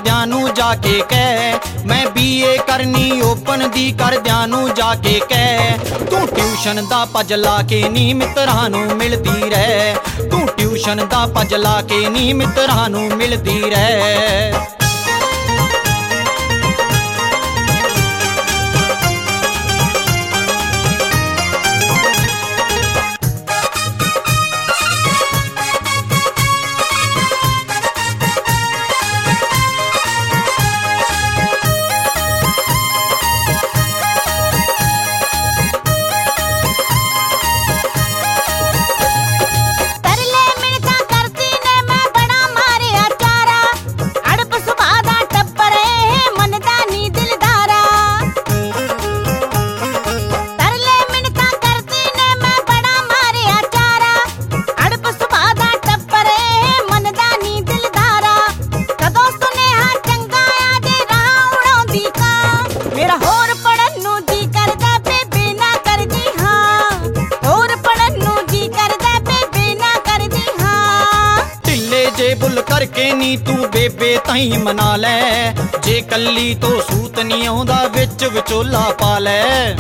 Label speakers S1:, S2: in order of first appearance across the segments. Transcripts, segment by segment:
S1: ਕਰਦਿਆਂ ਨੂੰ ਜਾ ਕੇ ਕਹਿ, ਮੈਂ BA ਕਰਨੀ ਓਪਨ ਦੀ ਕਰਦਿਆਂ ਨੂੰ ਜਾ ਕੇ ਕਹਿ। ਤੂੰ ਟਿਊਸ਼ਨ ਦਾ ਭੱਜ ਲਾ ਕੇ ਨੀ ਮਿੱਤਰਾਂ ਨੂੰ ਮਿਲਦੀ ਰਹਿ, ਤੂੰ ਟਿਊਸ਼ਨ ਦਾ ਭੱਜ ਲਾ ਕੇ ਨੀ ਮਿੱਤਰਾਂ ਨੂੰ ਮਿਲਦੀ ਰਹਿ। ਬੁੱਲ ਕਰਕੇ ਨੀ ਤੂੰ ਬੇਬੇ ਤਾਈਂ ਮਨਾ ਲੈ, ਜੇ ਕੱਲੀ ਤੋਂ ਸੂਤ ਨੀ ਆਉਂਦਾ ਵਿੱਚ ਵਿਚੋਲਾ ਪਾ ਲੈ।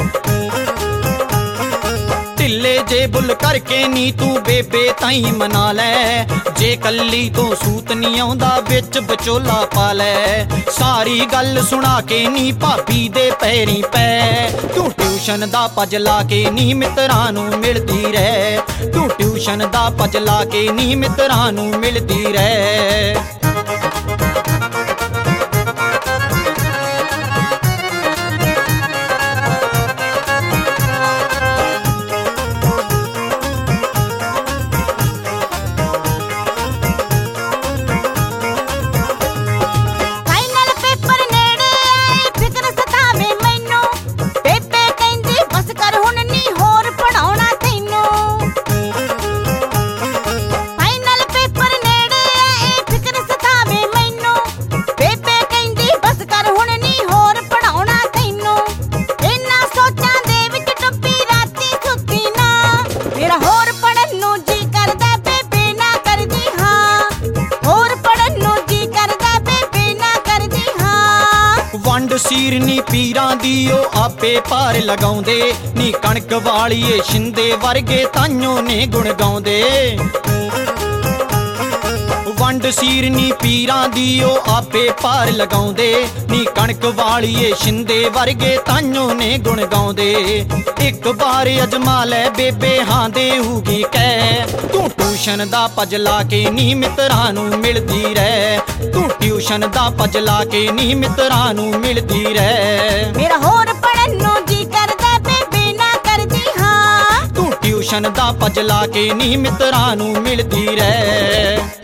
S1: ਢਿੱਲੇ ਜੇ ਬੁੱਲ ਕਰਕੇ ਨੀ ਤੂੰ ਬੇਬੇ ਤਾਈਂ ਮਨਾ ਲੈ, ਜੇ ਕੱਲੀ ਤੋਂ ਸੂਤ ਨੀ ਆਉਂਦਾ ਵਿੱਚ ਵਿਚੋਲਾ ਪਾ ਲੈ। ਸਾਰੀ ਗੱਲ ਸੁਣਾ ਕੇ ਨੀ ਭਾਬੀ ਦੇ ਪੈਰੀਂ ਪੈ, ਤੂੰ ਟਿਊਸ਼ਨ ਦਾ ਭੱਜ ਲਾ ਕੇ ਨੀ ਮਿੱਤਰਾਂ ਨੂੰ ਮਿਲਦੀ ਰਹਿ, ਤੂੰ ਟਿਊਸ਼ਨ ਦਾ ਭੱਜ ਲਾ ਕੇ ਨੀ ਮਿੱਤਰਾਂ ਨੂੰ ਮਿਲਦੀ ਰਹਿ। ਵੰਡ ਸੀਰਨੀ ਪੀਰਾਂ ਦੀ ਉਹ ਆਪੇ ਪਾਰ ਲਗਾਉਂਦੇ ਨੀ, ਕਣਕ ਵਾਲੀਏ ਸ਼ਿੰਦੇ ਵਰਗੇ ਤਾਈਓ ਨੇ ਗੁਣ ਗਾਉਂਦੇ। ਵੰਡ ਸੀਰਨੀ ਪੀਰਾਂ ਦੀ ਉਹ ਆਪੇ ਪਾਰ ਲਗਾਉਂਦੇ ਨੀ, ਕਣਕ ਵਾਲੀਏ ਸ਼ਿੰਦੇ ਵਰਗੇ ਤਾਈਓ ਨੇ ਗੁਣ ਗਾਉਂਦੇ। ਇੱਕ ਵਾਰ ਅਜਮਾ ਲੈ ਬੇਬੇ ਹਾਂ ਦੇਹੂਗੀ ਕਹਿ, ਤੂੰ ਟਿਊਸ਼ਨ ਦਾ ਭੱਜ ਲਾ ਕੇ ਨੀ ਮਿੱਤਰਾਂ ਨੂੰ ਮਿਲਦੀ ਰਹਿ, ਤੂੰ ਟਿਊਸ਼ਨ ਦਾ ਭੱਜ ਲਾ ਕੇ ਨੀ ਮਿੱਤਰਾਂ ਨੂੰ ਮਿਲਦੀ ਰਹਿ।
S2: ਮੇਰਾ ਹੋਰ ਪੜਨ ਨੂੰ ਜੀ ਕਰਦਾ ਬੇਬੇ ਨਾ ਕਰਦੀ ਹਾਂ,
S1: ਤੂੰ ਟਿਊਸ਼ਨ ਦਾ ਭੱਜ ਲਾ ਕੇ ਨੀ ਮਿੱਤਰਾਂ ਨੂੰ ਮਿਲਦੀ ਰਹਿ।